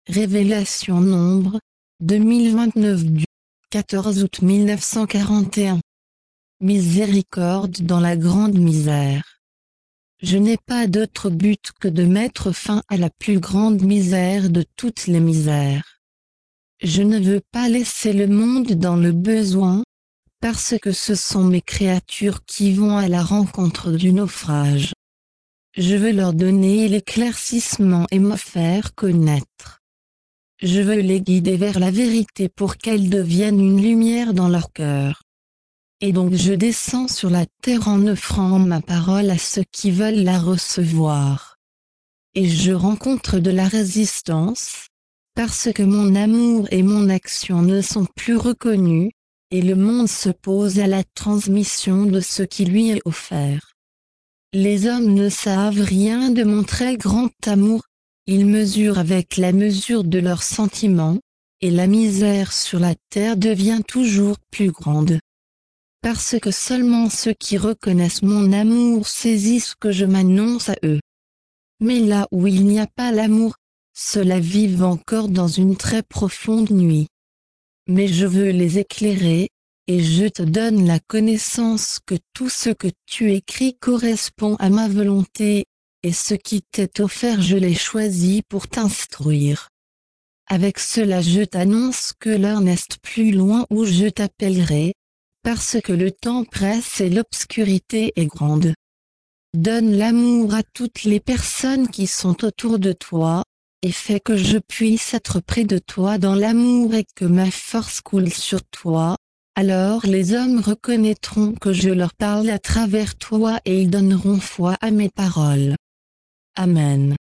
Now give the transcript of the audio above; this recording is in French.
Révélation Nombre, 2029 du 14 août 1941. Miséricorde dans la grande misère. Je n'ai pas d'autre but que de mettre fin à la plus grande misère de toutes les misères. Je ne veux pas laisser le monde dans le besoin, parce que ce sont mes créatures qui vont à la rencontre du naufrage. Je veux leur donner l'éclaircissement et me faire connaître. Je veux les guider vers la vérité pour qu'elles deviennent une lumière dans leur cœur. Et donc je descends sur la terre en offrant ma parole à ceux qui veulent la recevoir. Et je rencontre de la résistance, parce que mon amour et mon action ne sont plus reconnus, et le monde s'oppose à la transmission de ce qui lui est offert. Les hommes ne savent rien de mon très grand amour, ils mesurent avec la mesure de leurs sentiments, et la misère sur la terre devient toujours plus grande. Parce que seulement ceux qui reconnaissent mon amour saisissent que je m'annonce à eux. Mais là où il n'y a pas l'amour, ceux-là vivent encore dans une très profonde nuit. Mais je veux les éclairer, et je te donne la connaissance que tout ce que tu écris correspond à ma volonté, et ce qui t'est offert je l'ai choisi pour t'instruire. Avec cela je t'annonce que l'heure n'est plus loin où je t'appellerai, parce que le temps presse et l'obscurité est grande. Donne l'amour à toutes les personnes qui sont autour de toi, et fais que je puisse être près de toi dans l'amour et que ma force coule sur toi. Alors les hommes reconnaîtront que je leur parle à travers toi et ils donneront foi à mes paroles. Amen.